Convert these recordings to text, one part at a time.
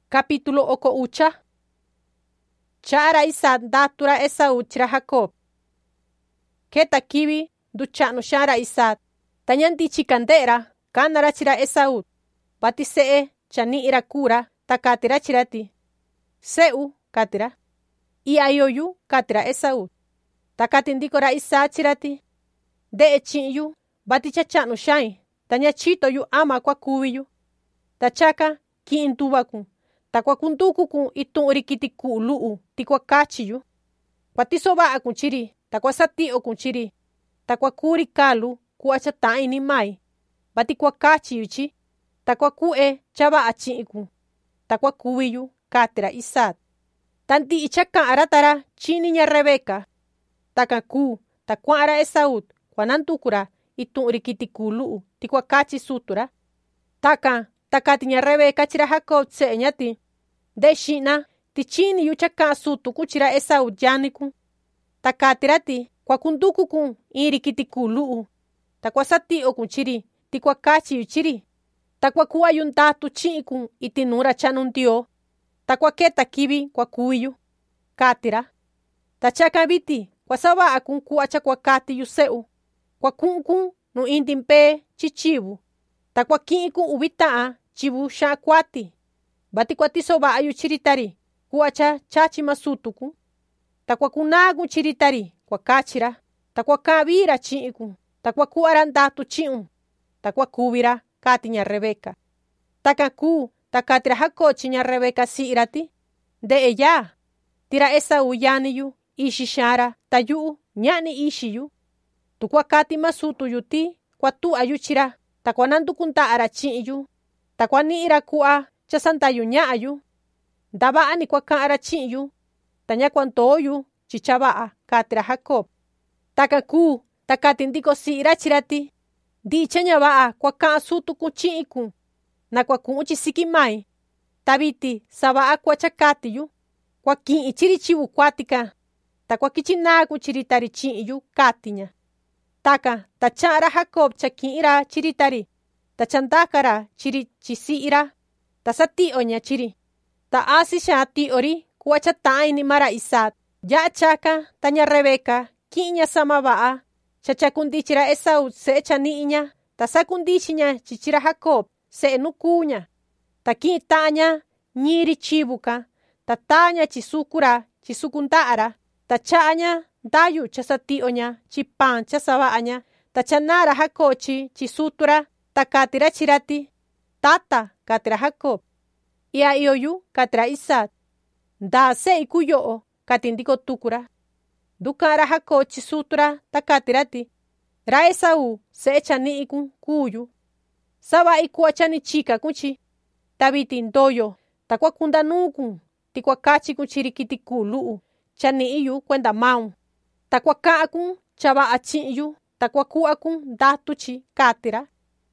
Capítulo oko ucha. Chara Isaac datura Esau chira Jacob. Keta kivi duchanu shara Isaac. Tañanti chikandera kanara chira Esau. Pati see chani ira kura takatira chirati. Seu katira. I ayoyu katira Esau. Takati ndikora Isaac chirati. De chinyu bati chachanu shai. Taña chito yu ama kwa kuwiyu. Tachaka ki intubaku. Takwa kunduku kun ituri kiti ku luu tikwa kachiyu. Kwa tisoba akun chiri, takwa sati okun chiri. Takwa kuri kalu ku achata ini mai. Bati kwa kachiyu chi. Takwa kue chaba achiku. Takwa kuwiyu katira Isaac. Tanti ichaka aratara chini nya Rebeka. Taka ku takwa ara Esau kwa nantukura ituri kiti ku luu tikwa kachi sutura. Takati nya Rebeka chira Jacob tse nyati. De shina ti chini yu chaka sutu ku chira Esau janiku. Takatirati kwa kunduku kun iri kiti ku luu. Takwa sati okun chiri tikwa kachi yu chiri. Takwa kuwa yuntatu chiikun itinura chanundio. Takwa keta kivi kwa kuwiyu. Katira. Tachaka biti kwa sawa akun kuwa chakwa kati yu seu. Kwa kunkun nu indimpe chichivu. Takwa kiiku ubitaa chivu shakwati. Bati kwa tisoba ayu chiritari. Kuacha chachi masutuku. Takwa kunagu chiritari. Kwa kachira. Takwa kabira chiiku. Takwa kuarandatu chiun. Takwa kubira kati nya Rebeka. Takatira hakochi nya Rebeka siirati. De ella. Tira Esau yaniyu. Ishi shara. Tayu nyani ishiyu. Tukwa kati masutu yuti. Kwa tu ayu chira. Takwa nandukunta ara chiiyu. Takwa ni ira ku'a chasantayu nya'ayu. Daba'a ni kwa ka'ara chi'yu. Taña kuantoyu chichaba'a katira Jacob. Takati ndiko si'ira chirati. Dicha ñaba'a kwa ka'a sutuku chi'iku. Na kwa ku'un chisiki mai. Tabiti saba'a kwa chakatiyu. Kwa ki'i chiri chivu kuatika. Takwa kichinaku chiritari chi'iyu katiña. Tacha'ara Jacob chaki'ira chiritari. Tachandakara chiri chisi'ira. Tasati'oña chiri. Ta asisha ti'ori kuwa chataini mara Isaac. Ya chaka taña Rebeka ki'ña samaba'a. Chachakundichira Esau se chani'iña. Tasakundichiña chichira Jacob se nukuña. Taki'i ta'ña ñiri chivuka. Tataña chisukura chisukunda'ara. Tacha'aña dayu chasati'oña chipan chasaba'aña. Tachanara Jacochi chisutura. Takatira chirati. Tata katira Jacob. Ia ioyu katira Isaac. Da se ikuyo'o katindiko tukura. Dukara Jacob chisutura takatirati. Ra Esau se chani'ikun kuyu. Saba ikua chani chika kunchi. Tabiti ndoyo. Takwa kundanukun. Tikwa kachikun chirikiti kuluu. Chani'iyu kwenda maun. Takwa ka'akun chaba achi'yu. Takwa ku'akun datuchi katira.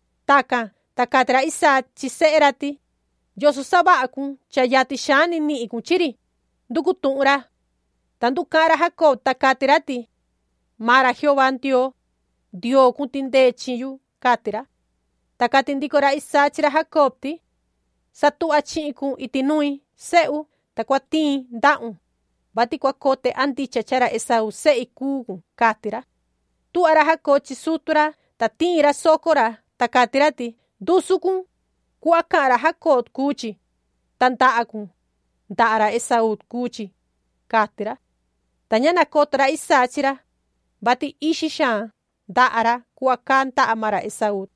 Takatira Isaac chise'erati. Yosu saba'akun chayati shani ni'ikun chiri. Ndukutu'ura. Tandukara Jacob takatirati. Mara Jehová ndio. Dio kuntinde chiyu katira. Takati ndikora Isaac chira Jacob ti. Satu'a chi'ikun itinui seu takwa tin da'un. Bati kwa kote andicha chara Esau se ikukun katira. Tu'ara Jacob chisutura tatira sokora. Takatirati. Dusukun. Ku'a ka'ara Jacob kuchi. Tanta'akun. Da'ara Esau kuchi. Katira. Tañana kotora Isaac chira. Bati ishishan. Da'ara ku'a kanta'a mara Esau.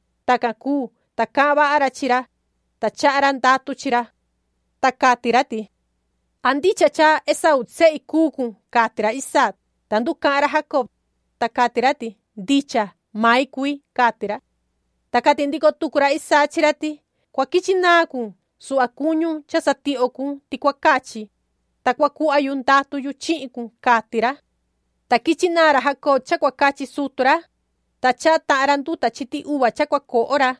Takaba ara chira. Tacha'ara ndatu chira. Takatirati. Andicha cha Esau se ikukun katira Isaac. Tandu ka'ara Jacob. Takatirati. Dicha. Maikui katira. Takati ndiko tukura Isaac chirati. Kwa kichinakun. Su akunyu chasati'okun tikwa kachi. Takwa ku'a yuntatu yu chi'ikun katira. Takichinara Jacob chakwa kachi sutura. Tacha ta'ara nduta chiti uva chakwa ko'ora.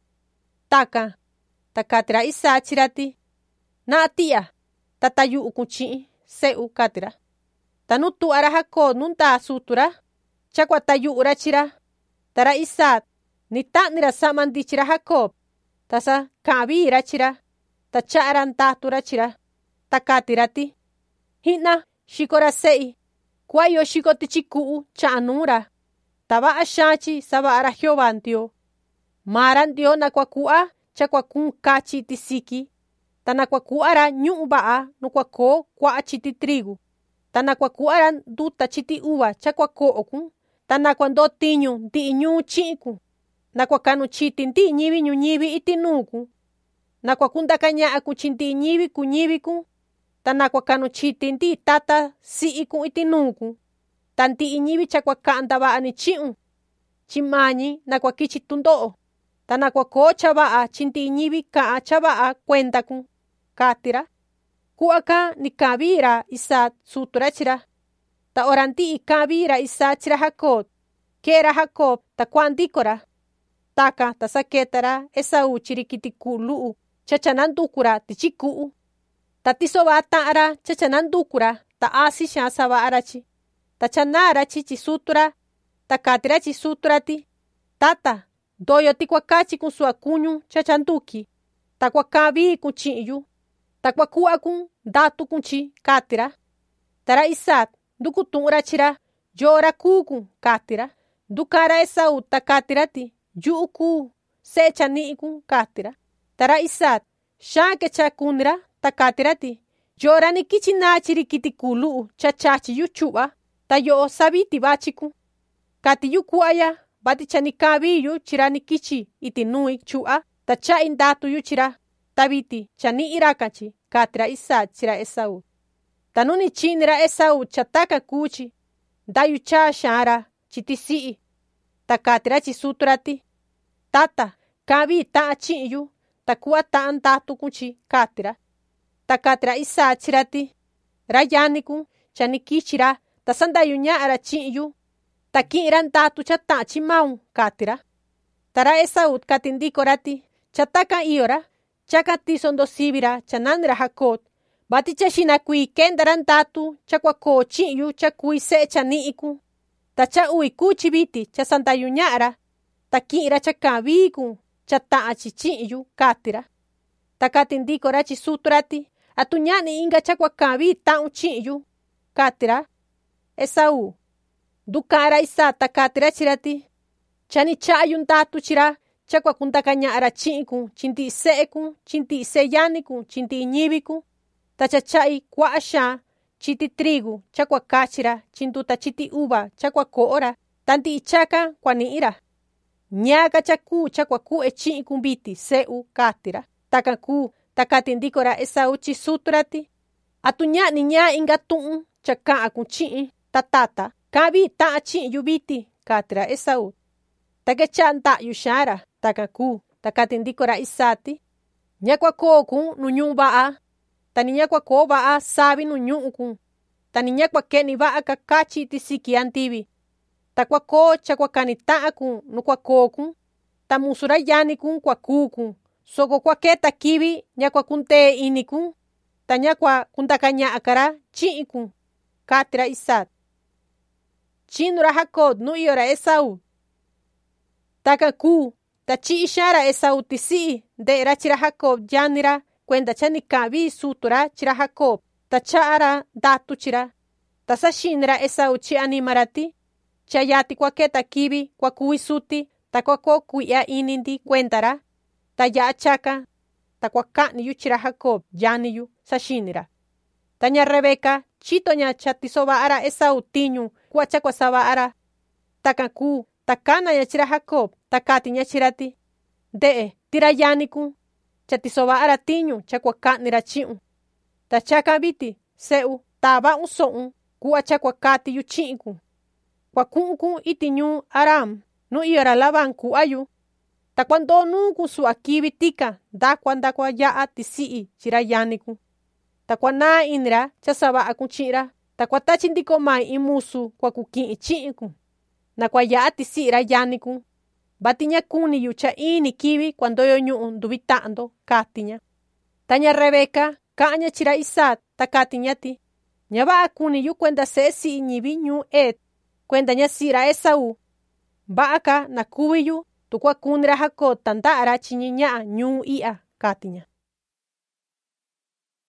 Takatira Isaac chirati. Na ati'a. Tatayu ukun chi'i. Seu katira. Tanu tu'ara Jacob nunta sutura. Chakwa tayu'ura chira. Tara Isaac. Ni ta'nira samandichira Jacob. Tasa ka'abira chira. ta cha'ra ndatura chira, ta katira ti: Hina, xikora se'i, kuayo xiko tichi ku'u cha'a nura, ta va'a xaachi sava'ara Jehová Ndyoo. Mara Ndyoo nakuaku'a cha kuakun kachi iti siki, ta nakuaku'ara ñu'u va'a nu kuakoo kua'a chiti trigu, ta nakuaku'ara nduta chiti uva cha kuako'okun, ta nakuandoo tiñu ndi'i ñuu chi'ikun, nakuakanu chiti ndi'i ñivi ñuñivi iti nuukun, nakuakundakaña'akun chi ndi'i ñivi kuñivikun, ta nakuakanu chiti ndi'i tata si'ikun iti nuukun, ta ndi'i ñivi cha kuaka'a ndava'ani chi'un, chi mañi nakuakichi tundo'o, ta nakuakoo cha va'a chi ndi'i ñivi ka'an cha va'a kuendakun, katira. Ku'aka ni ka'an vii-ra Isaac sutu‑ra chira. Ta ora ndi'i ka'an vii‑ra Isaac chira Jacob, ke'e‑ra Jacob ta kua'an ndiko‑ra. Takan ta saketa‑ra Esaú chiri kiti ku'u lu'u cha chananduku‑ra tichi ku'u. Ta tiso va'a ta'an‑ra cha chananduku‑ra ta asi xaan sava'a‑ra chi. Ta chanaa‑ra chichi sutu‑ra, ta kati‑ra chi sutu‑ra ti: Tata, ndoyo ti kuakachikun su'va kuñu cha chanduki, ta kuaka'an vii‑kun chi'in‑yu, ta kuaku'va‑kun ndatukun chi, kati‑ra. Ta ra Isaac ndukutu'un‑ra chira: Yo'o ra kuu‑kun, kati‑ra. Nduka'an‑ra Esaú ta kati‑ra ti: Yu'u kuu se'e chani'ikun, kati‑ra. Ta ra Isaac xaan kecha'a kuni‑ra ta kati‑ra ti: Yo'o ra ni kichi naa chiri kiti ku'u lu'u cha chachi‑yu chu'va, ta yo'o saviti vachikun. Kati‑yu ku'va‑ya vati cha ni ka'an vii‑yu chira ni kichi iti nui chu'va, ta cha'i ndatu‑yu chira, ta viti cha ni'i rakan‑chi, kati‑ra Isaac chira Esaú. Ta nu ni chi'ni‑ra Esaú cha takan kuu‑chi, ndayu chaa xaan‑ra chi tisi'i, ta kati‑ra chi sutu‑ra ti: Tata, ka'an vii ta'an chi'in‑yu, ta ku'va ta'an ndatukun chi, kati‑ra. Ta kati‑ra Isaac chira ti: Ra yanikun cha ni kichi‑ra ta sandayu ña'a‑ra chi'in‑yu, ta ki'in‑ra ndatu cha ta'an chi maun, kati‑ra. Ta ra Esaú kati ndiko‑ra ti: Cha takan iyo‑ra, chakan tiso ndosivi‑ra cha nani‑ra Jacob, vati cha xina kuii kenda‑ra ndatu cha kuakoo chi'in‑yu cha kui se'e chani'ikun, ta cha uvi kuu‑chi viti cha sandayu ña'a‑ra, ta ki'in‑ra cha ka'an vii‑kun cha ta'an‑chi chi'in‑yu, kati‑ra. Ta kati ndiko‑ra chi sutu‑ra ti: ¿Atu ña'ni inka cha kuaka'an vii ta'un chi'in‑yu? Kati‑ra. Esaú nduka'an‑ra Isaac ta kati‑ra chira ti: Cha ni cha'a‑yu ndatu chira cha kuakundakaña'a‑ra chi'in‑kun chi ndi'i se'ekun, chi ndi'i se'e yanikun, chi ndi'i ñivikun, ta cha cha'i kua'a xaan chiti trigu cha kuakachi‑ra chi nduta chiti uva cha kuako'o‑ra, ta ndi'i chakan kuani'i‑ra. ¿Ñaaka cha kuu cha kuaku've chi'in‑kun viti, se'u? Kati‑ra. Takan kuu, ta kati ndiko‑ra Esaú chi sutu‑ra ti: ¿Atu ña'ni ñaa inka tu'un cha ka'an‑kun chi'in, ta tata, ka'an vii ta'an chi'in‑yu viti? Kati‑ra Esaú. Ta kecha'a nda'yu xaan‑ra. Takan kuu, ta kati ndiko‑ra Isaac ti: Ñakuakoo‑kun nu ñu'un va'a, ta ni ñakuakoo va'a savi nu ñu'un‑kun, ta ni ñakuake'ni va'a kachi iti siki andivi, ta kuakoo cha kuakani ta'an‑kun nu kuakoo‑kun, ta musu ra yanikun kuakuu‑kun, soko kuaketa kivi ñakuakundee inikun, ta ñakuakundakaña'aka‑ra chi'in‑kun, kati‑ra Isaac. Chinu‑ra Jacob nu iyo‑ra Esaú. Takan kuu, ta chi'i xaan‑ra Esaú tisi'i nde'e‑ra chira Jacob yani‑ra kuenda cha ni ka'an vii sutu‑ra chira Jacob, ta cha'a‑ra ndatu chira. Ta saxini‑ra Esaú chi anima‑ra ti: Cha yati kuaketa kivi kuakuvi suti, ta kuakoo kui'ya ini‑ndi kuenda‑ra, ta ya'a chakan, ta kuaka'ni‑yu chira Jacob yani‑yu, saxini‑ra. Ta ña Rebeca chito‑ña cha tiso va'a‑ra Esaú tiñu ku'va cha kuasava'a‑ra. Takan kuu, ta kana‑ña chira Jacob, ta kati‑ña chira ti: Nde'e, tira yanikun cha tiso va'a‑ra tiñu cha kuaka'ni‑ra chi'un. Ta chakan viti, se'u, tava'un so'un ku'va cha kuakati‑yu chi'in‑kun. Kuaku'un‑kun iti ñuu Aram nu iyo‑ra Labán ku'va‑yu, ta kuandoo nuu‑kun su'va kivi tikan nda kuaya'a tisi'i chira yanikun. Ta kuanaa ini‑ra cha sava'a‑kun chi'in‑ra, ta kuatachi ndiko mai in musu kuakuki'in chi'in‑kun, na kuaya'a tisi'i ra yanikun, vati ña kuni‑yu cha iin‑ni kivi kuandoyo ñu'un nduvi ta'an‑ndo, kati‑ña. Ta ña Rebeca ka'an‑ña chira Isaac ta kati‑ña ti: Ñava'a kuni‑yu kuenda se'e si'i ñivi ñuu Het, kuenda ñasi'i‑ra Esaú. Va'a‑ka na kuvi‑yu tu kuakuni‑ra Jacob tanda'a‑ra chi ñiña'a ñuu i'ya, kati‑ña.